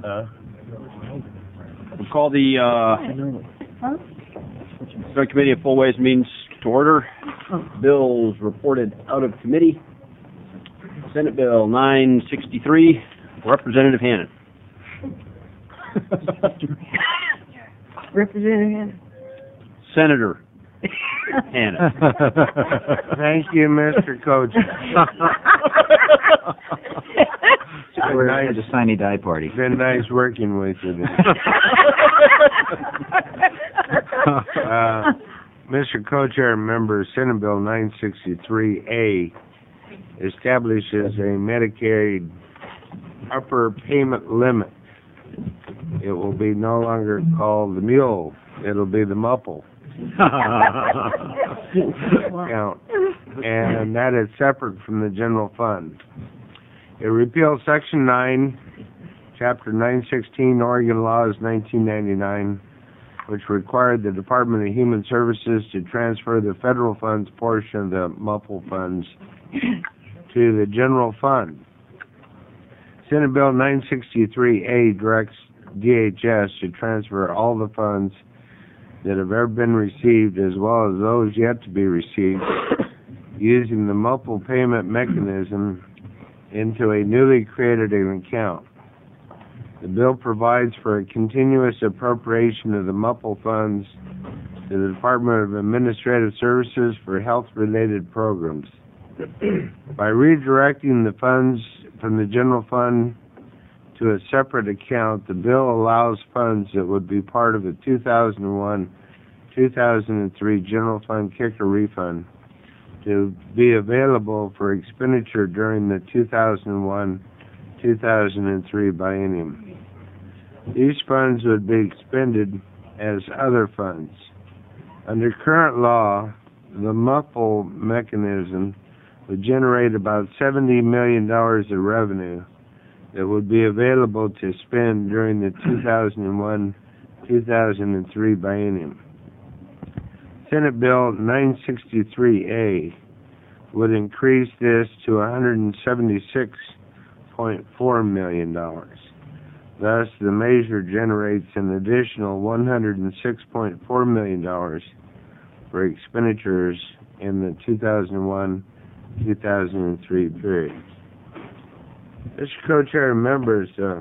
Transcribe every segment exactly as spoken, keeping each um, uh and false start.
Uh, We'll call the uh, Joint Committee of Full Ways and Means to order. Bills reported out of committee. Senate Bill nine sixty-three, Representative Hannon. Representative Hannon. Senator Hannon. Thank you, Mister Coach. We're at the Siny Die Party. Been nice working with you. uh, Mister Co-Chair, member, Senate Bill nine sixty-three A establishes a Medicaid upper payment limit. It will be no longer called the mule. It'll be the muffle count. And that is separate from the general fund. It repeals Section nine, Chapter nine sixteen, Oregon Laws nineteen ninety-nine, which required the Department of Human Services to transfer the federal funds portion of the muffle funds to the general fund. Senate Bill nine sixty-three A directs D H S to transfer all the funds that have ever been received, as well as those yet to be received, using the muffle payment mechanism into a newly created account. The bill provides for a continuous appropriation of the muffle funds to the Department of Administrative Services for health-related programs. By redirecting the funds from the general fund to a separate account, the bill allows funds that would be part of the two thousand one two thousand three general fund kicker refund to be available for expenditure during the two thousand one two thousand three biennium. These funds would be expended as other funds. Under current law, the muffle mechanism would generate about seventy million dollars of revenue that would be available to spend during the two thousand one two thousand three biennium. Senate Bill nine sixty-three A would increase this to one hundred seventy-six point four million dollars. Thus, the measure generates an additional one hundred six point four million dollars for expenditures in the two thousand one two thousand three period. Mister Co-Chair and members, uh,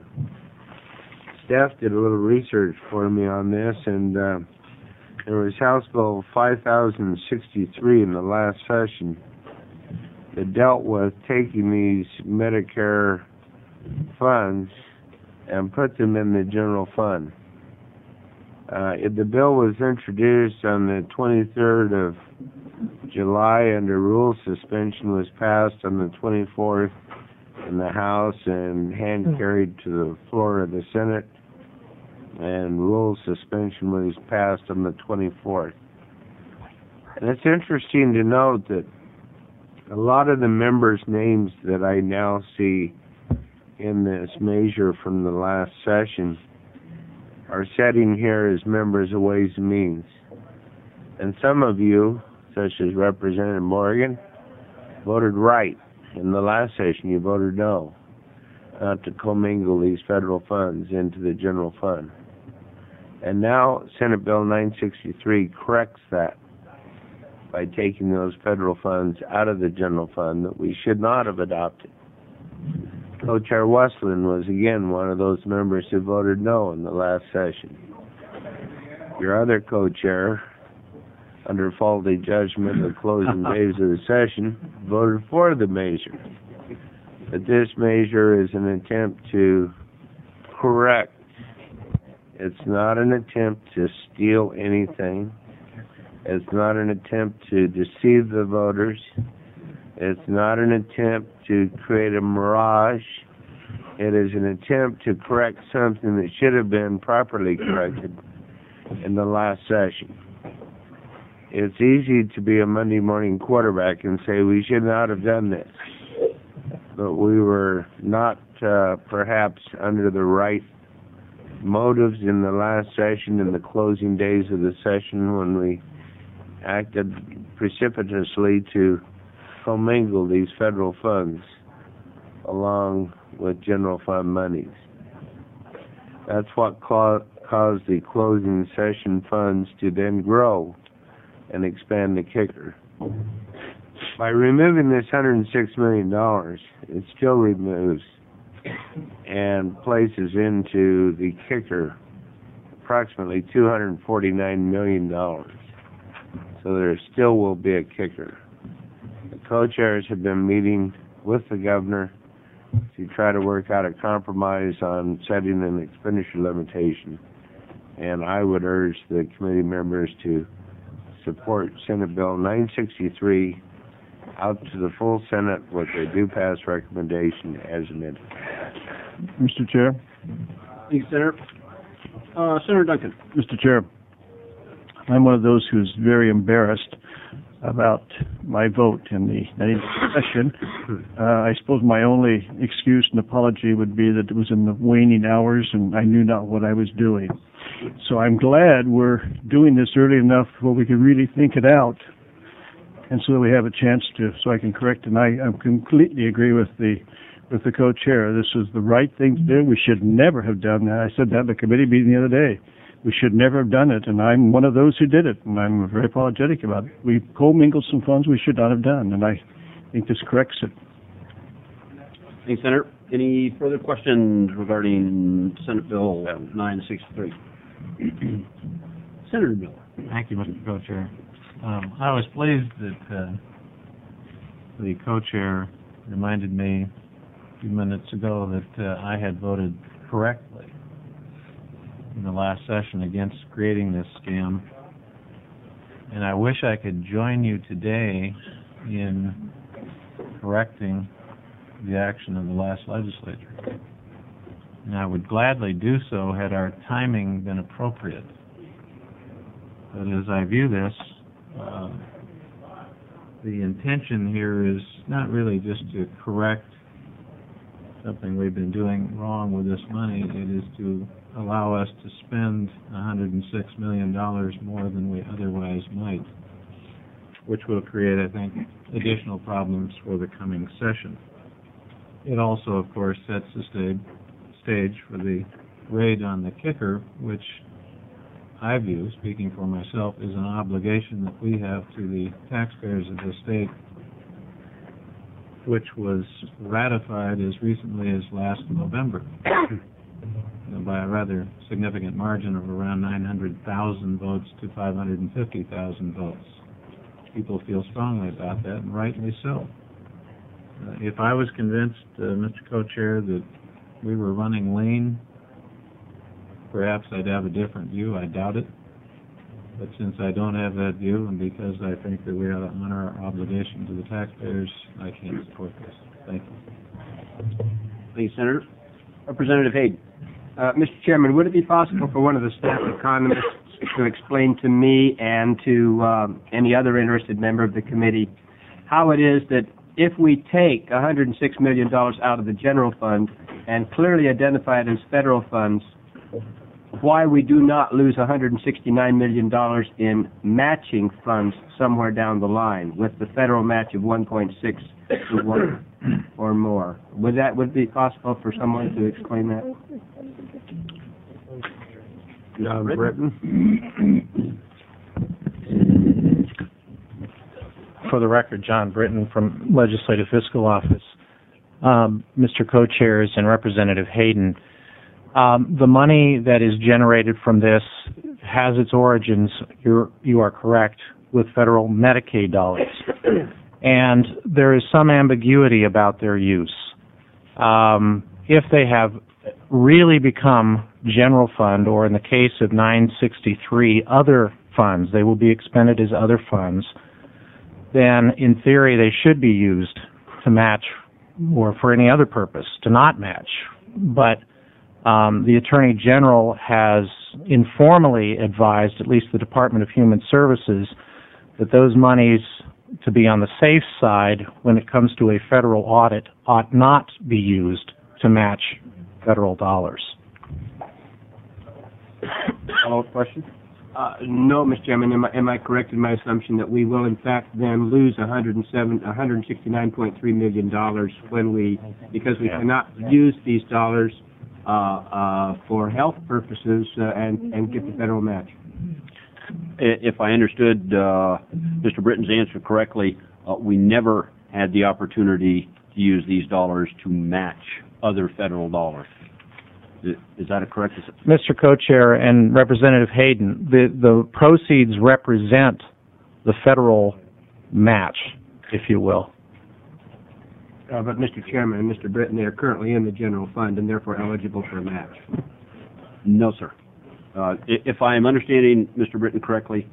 staff did a little research for me on this, and uh, there was House Bill five thousand sixty-three in the last session that dealt with taking these Medicare funds and put them in the general fund. Uh, it, the bill was introduced on the twenty-third of July under rule suspension, was passed on the twenty-fourth in the House and hand-carried to the floor of the Senate, and rule suspension was passed on the twenty-fourth. And it's interesting to note that a lot of the members' names that I now see in this measure from the last session are sitting here as members of Ways and Means. And some of you, such as Representative Morgan, voted right. In the last session, you voted no, not to commingle these federal funds into the general fund. And now Senate Bill nine sixty-three corrects that by taking those federal funds out of the general fund that we should not have adopted. Co-Chair Westland was again one of those members who voted no in the last session. Your other co-chair, under faulty judgment the closing days of the session, voted for the measure. But this measure is an attempt to correct. It's not an attempt to steal anything. It's not an attempt to deceive the voters. It's not an attempt to create a mirage. It is an attempt to correct something that should have been properly corrected in the last session. It's easy to be a Monday morning quarterback and say we should not have done this. But we were not uh, perhaps under the right motives in the last session, in the closing days of the session, when we acted precipitously to commingle these federal funds along with general fund monies. That's what cla- caused the closing session funds to then grow and expand the kicker. By removing this one hundred six million dollars, it still removes and places into the kicker approximately two hundred forty-nine million dollars. So there still will be a kicker. The co-chairs have been meeting with the governor to try to work out a compromise on setting an expenditure limitation. And I would urge the committee members to support Senate Bill nine sixty-three out to the full Senate with a due pass recommendation as amended. Mister Chair. Thank you, Senator. Uh, Senator Duncan. Mister Chair, I'm one of those who's very embarrassed about my vote in the nineteenth session. Uh, I suppose my only excuse and apology would be that it was in the waning hours and I knew not what I was doing. So I'm glad we're doing this early enough where we can really think it out, and so that we have a chance to, so I can correct. And I, I completely agree with the with the co-chair. This was the right thing to do. We should never have done that. I said that in the committee meeting the other day. We should never have done it, and I'm one of those who did it, and I'm very apologetic about it. We commingled some funds we should not have done, and I think this corrects it. Thanks, Senator. Any further questions regarding Senate Bill nine sixty-three? Senator Miller. Thank you, Mister Co-Chair. Um, I was pleased that uh, the co-chair reminded me a few minutes ago that uh, I had voted correctly in the last session against creating this scam. And I wish I could join you today in correcting the action of the last legislature. And I would gladly do so had our timing been appropriate. But as I view this, uh, the intention here is not really just to correct something we've been doing wrong with this money. It is to allow us to spend one hundred six million dollars more than we otherwise might, which will create, I think, additional problems for the coming session. It also, of course, sets the stage stage for the raid on the kicker, which I view, speaking for myself, is an obligation that we have to the taxpayers of the state, which was ratified as recently as last November by a rather significant margin of around nine hundred thousand votes to five hundred fifty thousand votes. People feel strongly about that, and rightly so. Uh, if I was convinced, uh, Mister Co-Chair, that we were running lean, perhaps I'd have a different view. I doubt it. But since I don't have that view, and because I think that we ought to honor our obligation to the taxpayers, I can't support this. Thank you. Thank you, Senator. Representative Hayden. Uh, Mister Chairman, would it be possible for one of the staff economists to explain to me and to um, any other interested member of the committee how it is that if we take one hundred six million dollars out of the general fund and clearly identify it as federal funds, why we do not lose one hundred sixty-nine million dollars in matching funds somewhere down the line with the federal match of one point six to one or more? Would that would it be possible for someone to explain that? John Britton. For the record, John Britton from Legislative Fiscal Office. Um, Mister Co-Chairs and Representative Hayden, um, the money that is generated from this has its origins, you're, you are correct, with federal Medicaid dollars. And there is some ambiguity about their use. Um, if they have really become general fund, or in the case of nine sixty-three, other funds, they will be expended as other funds, then in theory they should be used to match or for any other purpose, to not match. But um, the Attorney General has informally advised, at least the Department of Human Services, that those monies, to be on the safe side when it comes to a federal audit, ought not be used to match federal dollars. Follow-up question? Uh, no, Mister Chairman. Am I, am I correct in my assumption that we will, in fact, then lose one hundred sixty-nine point three million dollars when we, because we Yeah. cannot use these dollars uh, uh, for health purposes uh, and, and get the federal match. I- If I understood uh, Mister Britton's answer correctly, uh, we never had the opportunity to use these dollars to match other federal dollars. Is is that a correct? Is it- Mister Co-Chair and Representative Hayden, the, the proceeds represent the federal match, if you will. Uh, but Mister Chairman and Mister Britton, they are currently in the general fund and therefore eligible for a match. No, sir. Uh, i- If I am understanding Mister Britton correctly,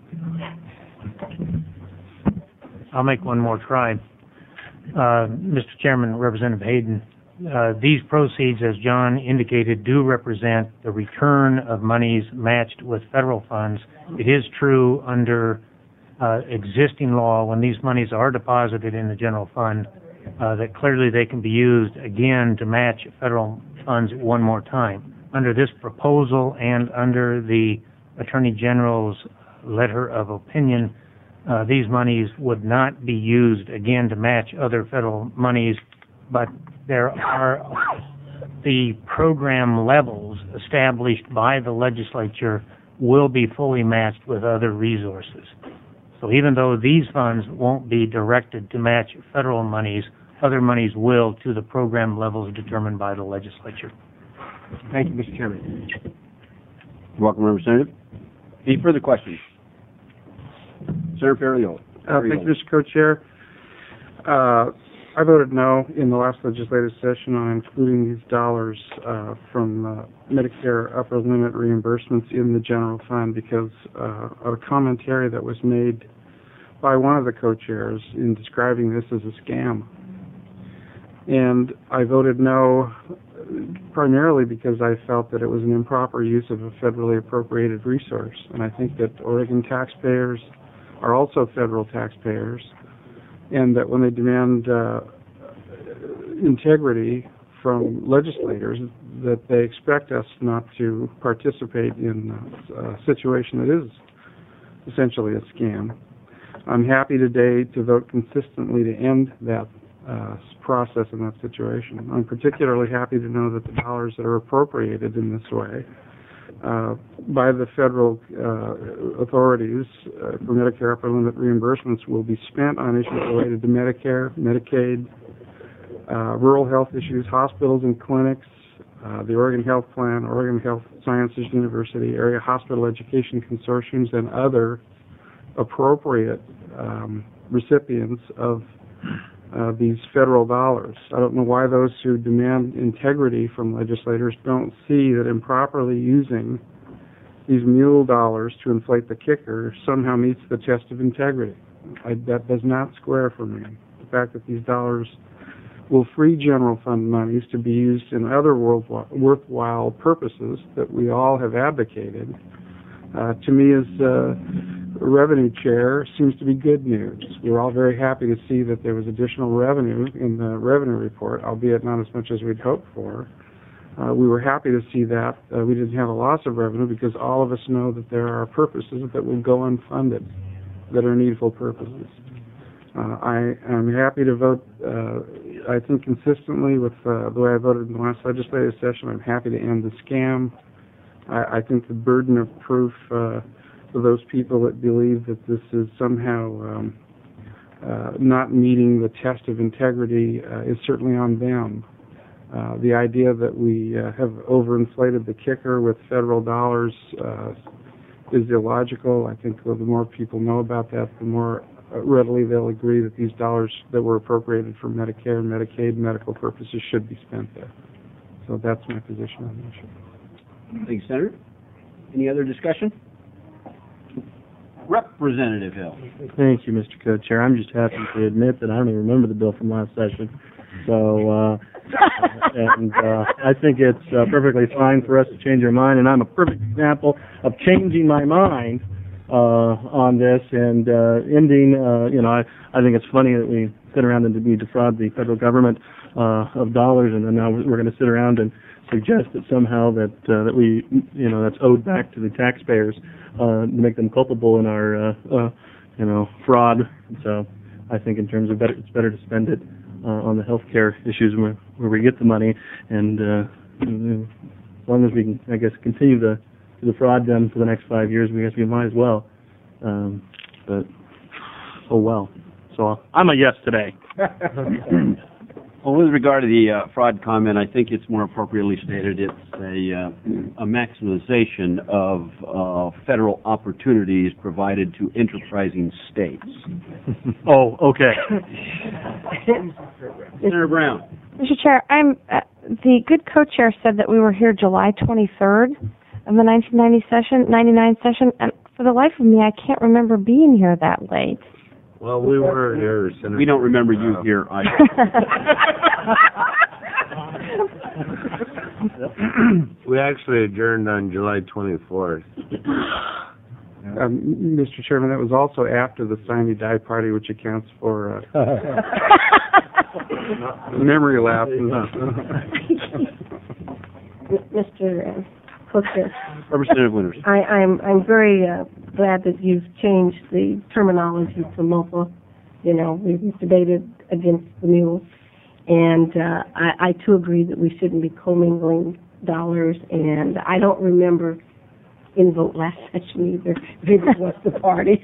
I'll make one more try. Uh, Mister Chairman, Representative Hayden, uh, these proceeds, as John indicated, do represent the return of monies matched with federal funds. It is true under uh, existing law, when these monies are deposited in the general fund, uh, that clearly they can be used again to match federal funds one more time. Under this proposal and under the Attorney General's letter of opinion, uh, these monies would not be used again to match other federal monies, but there are the program levels established by the legislature will be fully matched with other resources. So even though these funds won't be directed to match federal monies, other monies will to the program levels determined by the legislature. Thank you, Mister Chairman. you're welcome, Representative. Any further questions? Senator Ferriola. Uh, thank you, Mister Co-Chair. Uh, I voted no in the last legislative session on including these dollars uh, from uh, Medicare upper limit reimbursements in the general fund because uh, of a commentary that was made by one of the co-chairs in describing this as a scam. And I voted no primarily because I felt that it was an improper use of a federally appropriated resource. And I think that Oregon taxpayers are also federal taxpayers, and that when they demand uh, integrity from legislators, that they expect us not to participate in a situation that is essentially a scam. I'm happy today to vote consistently to end that uh, process in that situation. I'm particularly happy to know that the dollars that are appropriated in this way uh, by the federal uh, authorities uh, for Medicare upper limit reimbursements will be spent on issues related to Medicare, Medicaid, uh, rural health issues, hospitals and clinics, uh, the Oregon Health Plan, Oregon Health Sciences University, area hospital education consortiums, and other appropriate um, recipients of uh, these federal dollars. I don't know why those who demand integrity from legislators don't see that improperly using these mule dollars to inflate the kicker somehow meets the test of integrity. I, that does not square for me. The fact that these dollars will free general fund monies to be used in other worthwhile purposes that we all have advocated, uh, to me as uh, revenue chair seems to be good news. We're all very happy to see that there was additional revenue in the revenue report, albeit not as much as we'd hoped for. Uh, we were happy to see that. Uh, we didn't have a loss of revenue because all of us know that there are purposes that will go unfunded that are needful purposes. Uh, I am happy to vote, uh, I think, consistently with uh, the way I voted in the last legislative session. I'm happy to end the scam. I, I think the burden of proof uh, for those people that believe that this is somehow um, uh, not meeting the test of integrity uh, is certainly on them. Uh, the idea that we uh, have overinflated the kicker with federal dollars uh, is illogical. I think well, the more people know about that, the more readily they'll agree that these dollars that were appropriated for Medicare, Medicaid, medical purposes should be spent there. So that's my position on the issue. Thank you, Senator. Any other discussion? Representative Hill. Thank you, Mister Co-Chair. I'm just happy to admit that I don't even remember the bill from last session. So, uh, and uh, I think it's uh, perfectly fine for us to change our mind, and I'm a perfect example of changing my mind uh, on this and uh, ending, uh, you know, I, I think it's funny that we sit around and we defraud the federal government uh, of dollars, and then now we're going to sit around and suggest that somehow that uh, that we, you know, that's owed back to the taxpayers uh, to make them culpable in our, uh, uh, you know, fraud. So I think in terms of better, it's better to spend it uh, on the health care issues where, where we get the money and uh, long as we can, I guess, continue to, to defraud them for the next five years, we guess we might as well. Um, but, oh well. So I'm a yes today. Well, with regard to the uh, fraud comment, I think it's more appropriately stated it's a, uh, a maximization of uh, federal opportunities provided to enterprising states. Oh, okay. Senator Brown. Mister Chair, I'm uh, the good co-chair said that we were here July twenty-third of the nineteen ninety session, ninety-nine session, and for the life of me, I can't remember being here that late. Well, we were here, Senator. We don't remember you here either. We actually adjourned on July twenty-fourth. Um, Mister Chairman, that was also after the sine die party, which accounts for uh, memory lapses. Mister Co-Chair, Representative Winters. I, I'm I'm very uh, glad that you've changed the terminology to local. You know, we've debated against the mule, and uh, I, I too agree that we shouldn't be commingling dollars. And I don't remember in vote last session either. Maybe it was the party.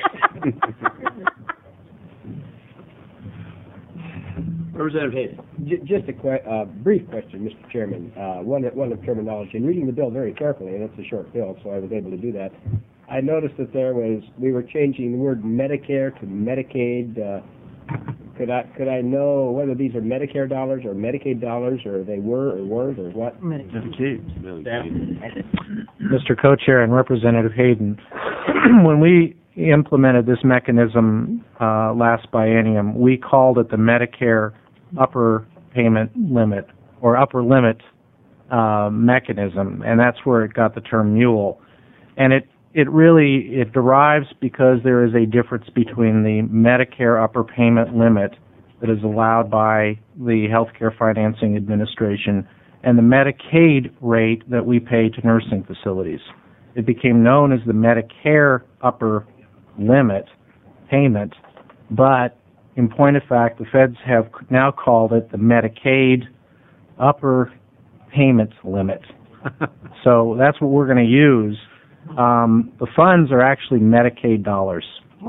Representative Hayden. J- Just a que- uh, brief question, Mister Chairman. Uh, one, one of terminology. In reading the bill very carefully, and it's a short bill, so I was able to do that, I noticed that there was, we were changing the word Medicare to Medicaid. Uh, could I could I know whether these are Medicare dollars or Medicaid dollars, or they were or weren't, or what? Medicaid. Mister Co-Chair and Representative Hayden, when we implemented this mechanism uh, last biennium, we called it the Medicare upper payment limit or upper limit uh, mechanism, and that's where it got the term mule. And it it really it derives because there is a difference between the Medicare upper payment limit that is allowed by the Healthcare Financing Administration and the Medicaid rate that we pay to nursing facilities. It became known as the Medicare upper limit payment, but in point of fact, the feds have now called it the Medicaid upper payment limit. So that's what we're going to use. Um, the funds are actually Medicaid dollars.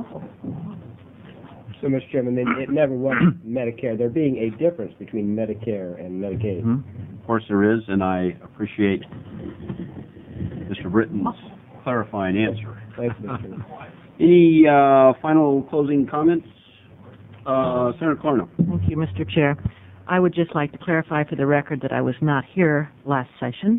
So, Mister Chairman, it, it never was Medicare. There being a difference between Medicare and Medicaid. Mm-hmm. Of course there is, and I appreciate Mister Britton's clarifying answer. Thanks, Mister Any uh, final closing comments? Uh, Senator Cornell. Thank you, Mister Chair. I would just like to clarify for the record that I was not here last session.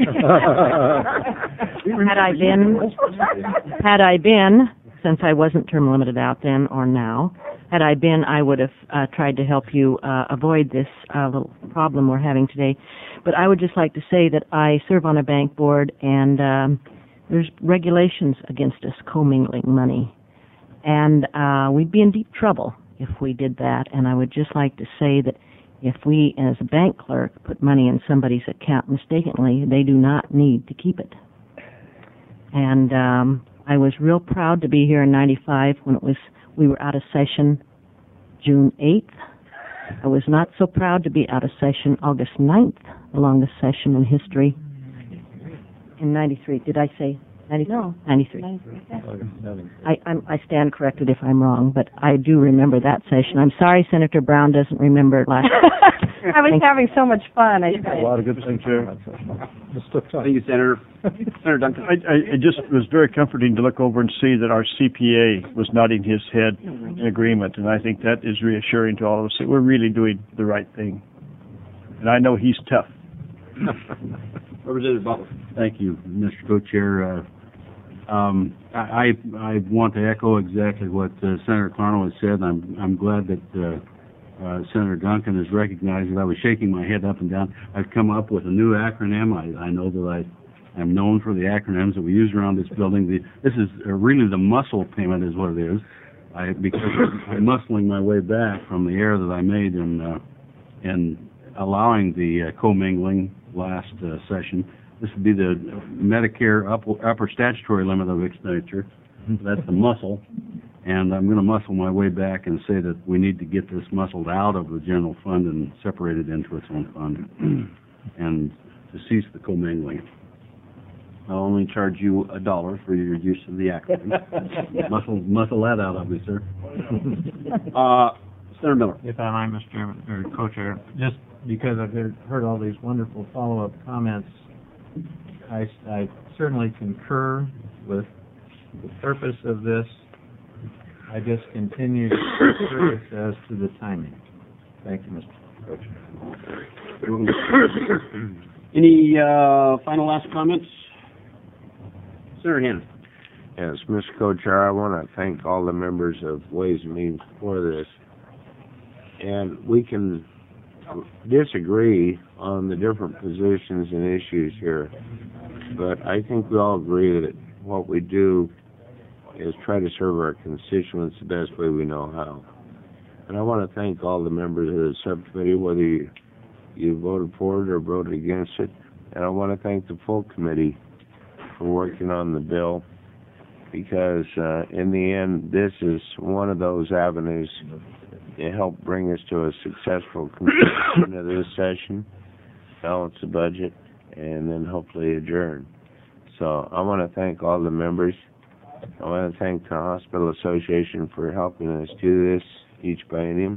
had I been, had I been, since I wasn't term limited out then or now, had I been, I would have uh, tried to help you uh, avoid this uh, little problem we're having today. But I would just like to say that I serve on a bank board, and um, there's regulations against us commingling money. And uh, we'd be in deep trouble if we did that. And I would just like to say that if we, as a bank clerk, put money in somebody's account mistakenly, they do not need to keep it. And um, I was real proud to be here in ninety-five when it was we were out of session June eighth. I was not so proud to be out of session August ninth, the longest session in history. In ninety-three, did I say ninety-three? No. ninety-three. I, I'm, I stand corrected if I'm wrong, but I do remember that session. I'm sorry Senator Brown doesn't remember it last. I was having so much fun. I A lot of good things here. Thank you, Senator. Senator Duncan. I, I, it just was very comforting to look over and see that our C P A was nodding his head in agreement, and I think that is reassuring to all of us that we're really doing the right thing. And I know he's tough. Representative Butler. Thank you, Mister Co-Chair. Uh, um, I, I want to echo exactly what uh, Senator Carnell has said. I'm I'm glad that uh, uh, Senator Duncan has recognized that I was shaking my head up and down. I've come up with a new acronym. I, I know that I am known for the acronyms that we use around this building. The, this is uh, really the muscle payment is what it is. I, because I'm muscling my way back from the error that I made in uh, in allowing the uh, commingling last uh, session. This would be the Medicare upper, upper statutory limit of expenditure. That's the muscle. And I'm going to muscle my way back and say that we need to get this muscled out of the general fund and separate it into its own fund. And to cease the commingling. I'll only charge you a dollar for your use of the acronym. Muscle, muscle that out of me, sir. Uh, Senator Miller. If I might, Mister Chairman, or Co-Chair, just because I've heard, heard all these wonderful follow-up comments, I, I certainly concur with the purpose of this. I just continue to be curious as to the timing. Thank you, Mister Co-Chair. Any uh, final last comments? Senator Hannan. Yes, Mister Co-Chair, I want to thank all the members of Ways and Means for this. And we can disagree on the different positions and issues here, but I think we all agree that what we do is try to serve our constituents the best way we know how. And I want to thank all the members of the subcommittee, whether you, you voted for it or voted against it. And I want to thank the full committee for working on the bill, because uh, in the end, this is one of those avenues to help bring us to a successful conclusion of this session, balance the budget, and then hopefully adjourn. So I want to thank all the members. I want to thank the Hospital Association for helping us do this each biennium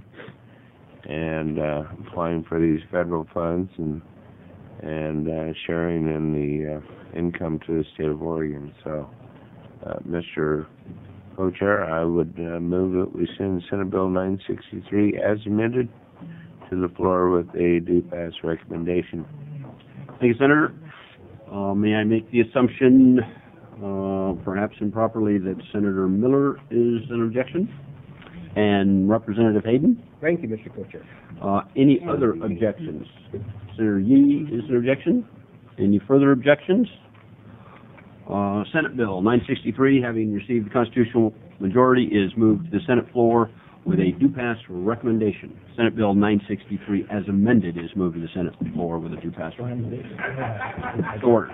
and uh, applying for these federal funds and and uh, sharing in the uh, income to the state of Oregon. So, uh, Mister Co-Chair, I would uh, move that we send Senate Bill nine sixty-three as amended to the floor with a due pass recommendation. Thank you, Senator. Uh, may I make the assumption, uh, perhaps improperly, that Senator Miller is an objection? And Representative Hayden? Thank you, Mister Co-Chair. Uh, any other objections? Senator Yee is an objection. Any further objections? Uh, Senate Bill nine sixty-three, having received the constitutional majority, is moved to the Senate floor with a due pass recommendation. Senate Bill nine sixty-three, as amended, is moved to the Senate floor with a due pass recommendation. Order.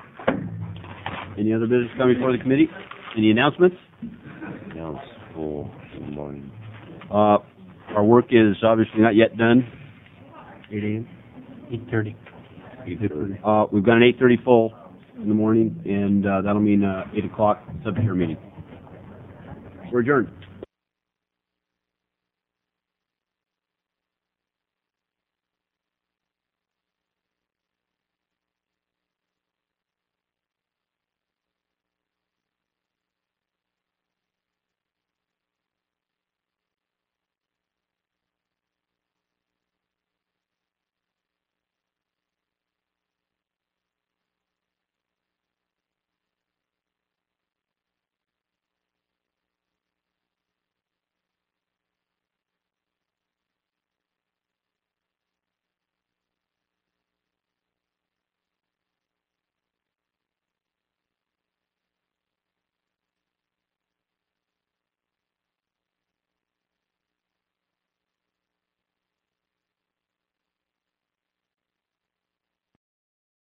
Any other business coming before the committee? Any announcements? Announce full in the morning. Uh, our work is obviously not yet done. eight a.m. eight thirty. eight thirty. Uh, we've got an eight thirty full in the morning, and uh, that'll mean uh, eight o'clock subcommittee meeting. We're adjourned.